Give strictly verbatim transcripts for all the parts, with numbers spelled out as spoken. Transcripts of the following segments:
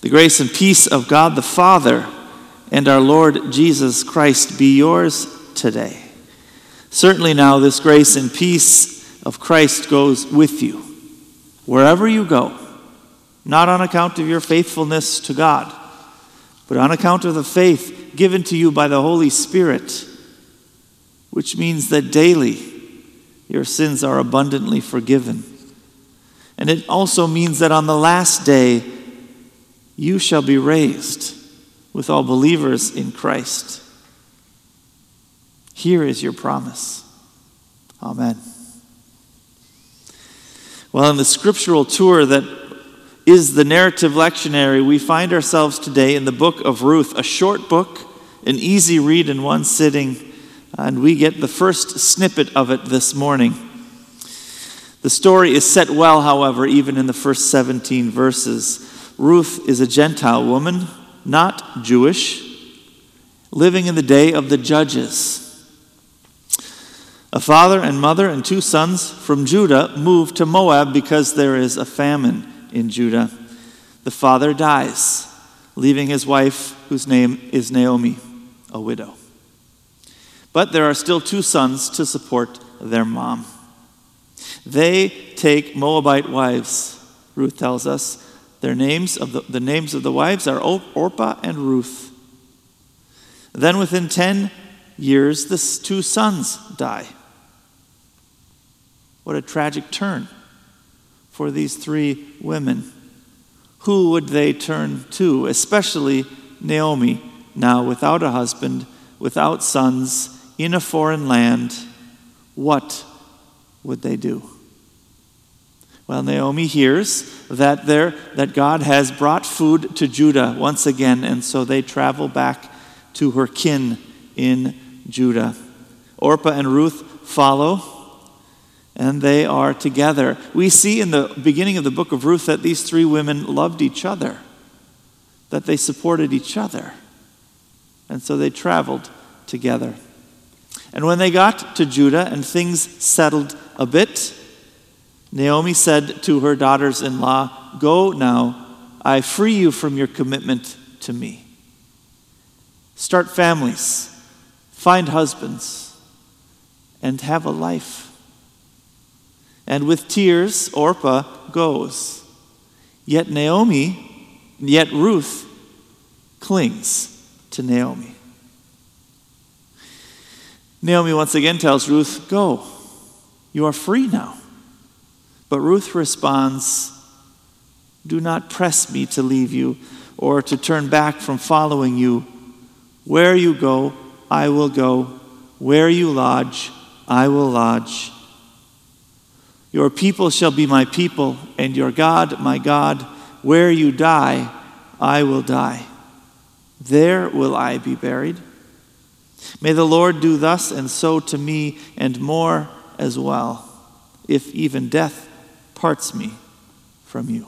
The grace and peace of God the Father and our Lord Jesus Christ be yours today. Certainly now this grace and peace of Christ goes with you, wherever you go, not on account of your faithfulness to God, but on account of the faith given to you by the Holy Spirit, which means that daily your sins are abundantly forgiven. And it also means that on the last day you shall be raised with all believers in Christ. Here is your promise. Amen. Well, in the scriptural tour that is the narrative lectionary, we find ourselves today in the book of Ruth, a short book, an easy read in one sitting, and we get the first snippet of it this morning. The story is set well, however, even in the first seventeen verses. Ruth is a Gentile woman, not Jewish, living in the day of the judges. A father and mother and two sons from Judah move to Moab because there is a famine in Judah. The father dies, leaving his wife, whose name is Naomi, a widow. But there are still two sons to support their mom. They take Moabite wives, Ruth tells us. Their names of the, the names of the wives are Orpah and Ruth. Then within ten years, the two sons die. What a tragic turn for these three women. Who would they turn to? Especially Naomi, now without a husband, without sons, in a foreign land. What would they do? Well, Naomi hears that there that God has brought food to Judah once again, and so they travel back to her kin in Judah. Orpah and Ruth follow, and they are together. We see in the beginning of the book of Ruth that these three women loved each other, that they supported each other, and so they traveled together. And when they got to Judah and things settled a bit, Naomi said to her daughters-in-law, "Go now, I free you from your commitment to me. Start families, find husbands, and have a life." And with tears, Orpah goes. Yet Naomi, yet Ruth clings to Naomi. Naomi once again tells Ruth, "Go, you are free now." But Ruth responds, "Do not press me to leave you or to turn back from following you. Where you go, I will go. Where you lodge, I will lodge. Your people shall be my people, and your God, my God. Where you die, I will die. There will I be buried. May the Lord do thus and so to me, and more as well, if even death parts me from you."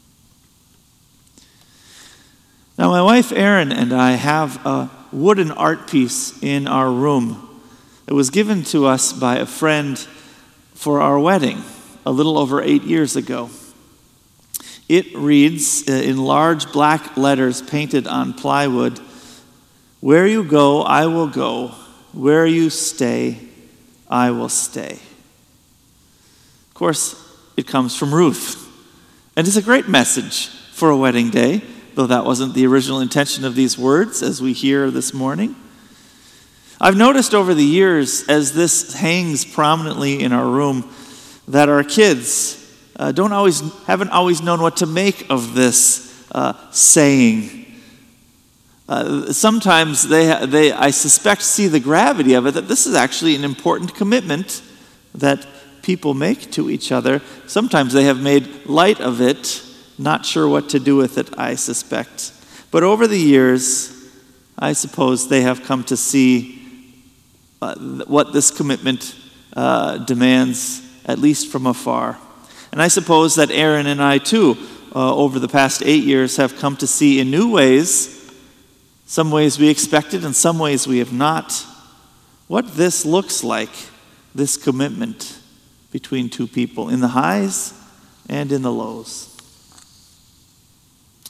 Now, my wife Erin and I have a wooden art piece in our room. It was given to us by a friend for our wedding a little over eight years ago. It reads in large black letters painted on plywood, "Where you go, I will go. Where you stay, I will stay." Of course, it comes from Ruth. And it's a great message for a wedding day, though that wasn't the original intention of these words as we hear this morning. I've noticed over the years, as this hangs prominently in our room, that our kids uh, don't always, haven't always known what to make of this uh, saying. Uh, sometimes they, they, I suspect, see the gravity of it, that this is actually an important commitment that people make to each other. Sometimes they have made light of it, not sure what to do with it, I suspect. But over the years, I suppose they have come to see uh, what this commitment uh, demands, at least from afar. And I suppose that Erin and I, too, uh, over the past eight years, have come to see in new ways, some ways we expected and some ways we have not, what this looks like, this commitment between two people, in the highs and in the lows.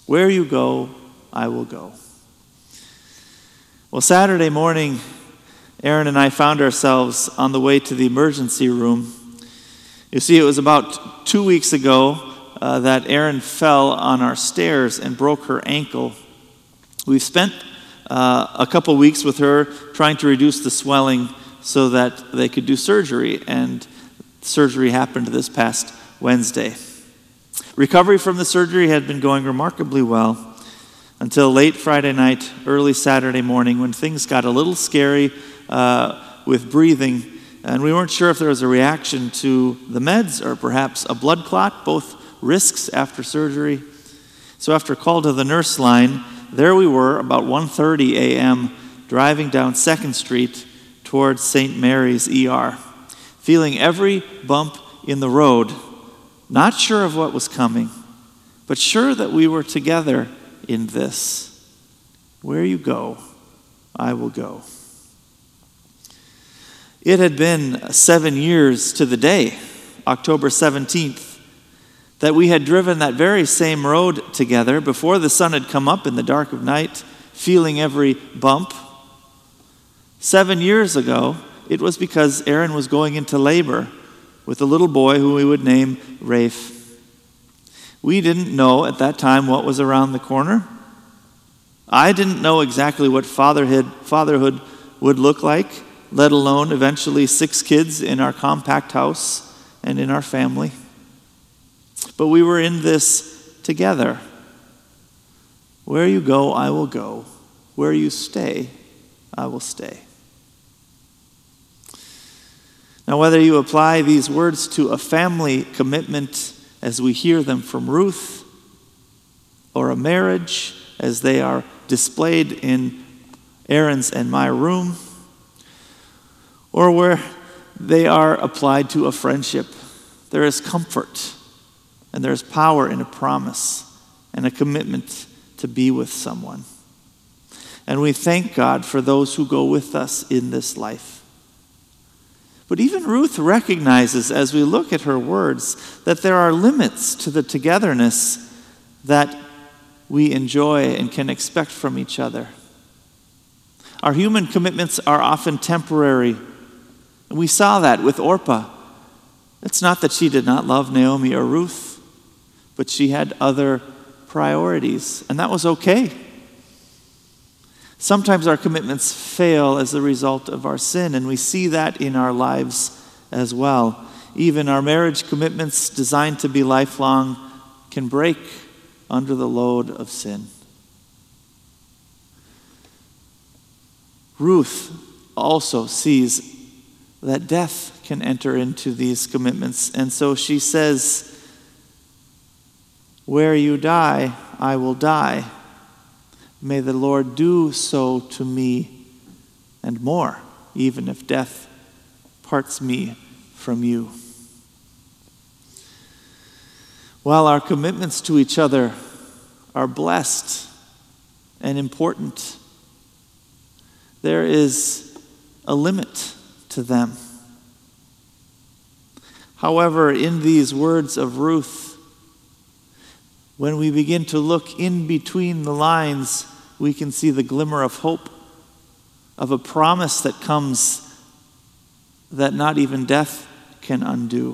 Where you go, I will go. Well, Saturday morning, Aaron and I found ourselves on the way to the emergency room. You see, it was about two weeks ago uh, that Aaron fell on our stairs and broke her ankle. We've spent uh, a couple weeks with her trying to reduce the swelling so that they could do surgery, and surgery happened this past Wednesday. Recovery from the surgery had been going remarkably well until late Friday night, early Saturday morning, when things got a little scary uh, with breathing, and we weren't sure if there was a reaction to the meds or perhaps a blood clot, both risks after surgery. So after a call to the nurse line, there we were about one thirty a.m. driving down second Street towards Saint Mary's E R, feeling every bump in the road, not sure of what was coming, but sure that we were together in this. Where you go, I will go. It had been seven years to the day, October seventeenth, that we had driven that very same road together before the sun had come up in the dark of night, feeling every bump. Seven years ago, it was because Aaron was going into labor with a little boy who we would name Rafe. We didn't know at that time what was around the corner. I didn't know exactly what fatherhood, fatherhood would look like, let alone eventually six kids in our compact house and in our family. But we were in this together. Where you go, I will go. Where you stay, I will stay. Now, whether you apply these words to a family commitment as we hear them from Ruth, or a marriage as they are displayed in Aaron's and my room, or where they are applied to a friendship, there is comfort and there is power in a promise and a commitment to be with someone. And we thank God for those who go with us in this life. But even Ruth recognizes, as we look at her words, that there are limits to the togetherness that we enjoy and can expect from each other. Our human commitments are often temporary. And we saw that with Orpah. It's not that she did not love Naomi or Ruth, but she had other priorities, and that was okay. Sometimes our commitments fail as a result of our sin, and we see that in our lives as well. Even our marriage commitments designed to be lifelong can break under the load of sin. Ruth also sees that death can enter into these commitments, and so she says, "Where you die, I will die. May the Lord do so to me and more, even if death parts me from you." While our commitments to each other are blessed and important, there is a limit to them. However, in these words of Ruth, when we begin to look in between the lines, we can see the glimmer of hope, of a promise that comes that not even death can undo.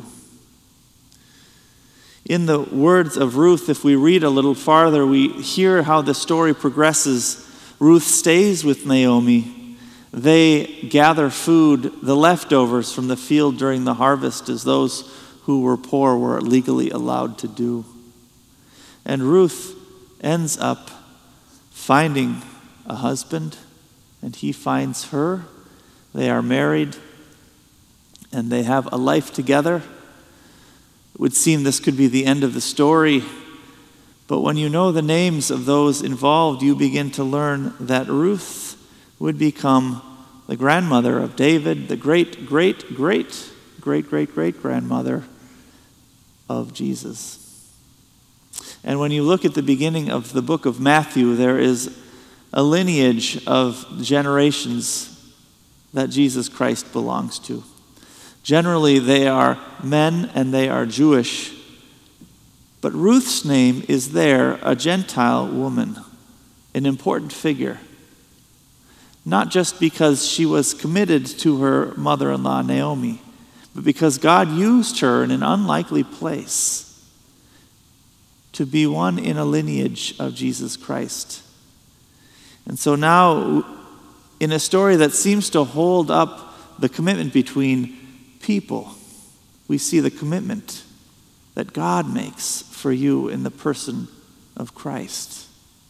In the words of Ruth, if we read a little farther, we hear how the story progresses. Ruth stays with Naomi. They gather food, the leftovers from the field during the harvest, as those who were poor were legally allowed to do. And Ruth ends up finding a husband, and he finds her. They are married, and they have a life together. It would seem this could be the end of the story, but when you know the names of those involved, you begin to learn that Ruth would become the grandmother of David, the great, great, great, great, great, great grandmother of Jesus. And when you look at the beginning of the book of Matthew, there is a lineage of generations that Jesus Christ belongs to. Generally, they are men and they are Jewish. But Ruth's name is there, a Gentile woman, an important figure. Not just because she was committed to her mother-in-law Naomi, but because God used her in an unlikely place to be one in a lineage of Jesus Christ. And so now, in a story that seems to hold up the commitment between people, we see the commitment that God makes for you in the person of Christ.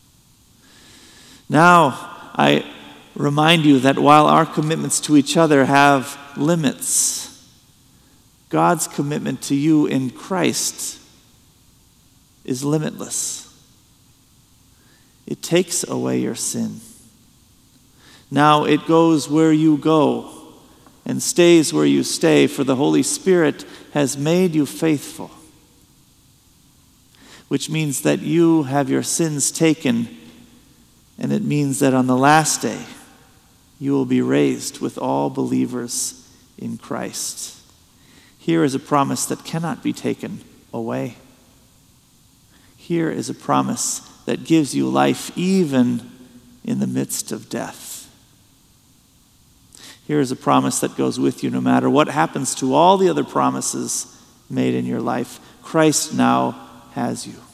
Now, I remind you that while our commitments to each other have limits, God's commitment to you in Christ is limitless. It takes away your sin. Now it goes where you go and stays where you stay, for the Holy Spirit has made you faithful, which means that you have your sins taken, and it means that on the last day you will be raised with all believers in Christ. Here is a promise that cannot be taken away. Here is a promise that gives you life even in the midst of death. Here is a promise that goes with you no matter what happens to all the other promises made in your life. Christ now has you.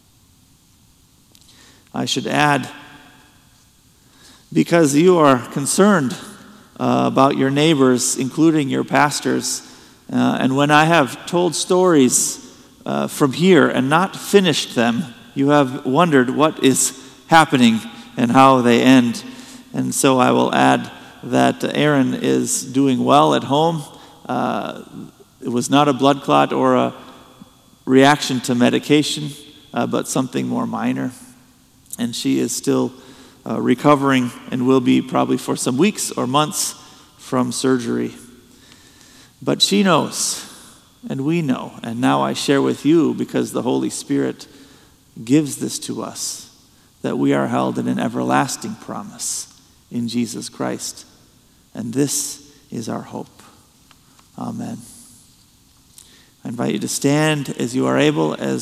I should add, because you are concerned uh, about your neighbors, including your pastors, uh, and when I have told stories uh, from here and not finished them, you have wondered what is happening and how they end. And so I will add that Aaron is doing well at home. Uh, it was not a blood clot or a reaction to medication, uh, but something more minor. And she is still uh, recovering and will be probably for some weeks or months from surgery. But she knows, and we know, and now I share with you because the Holy Spirit gives this to us, that we are held in an everlasting promise in Jesus Christ. And this is our hope. Amen. I invite you to stand as you are able, as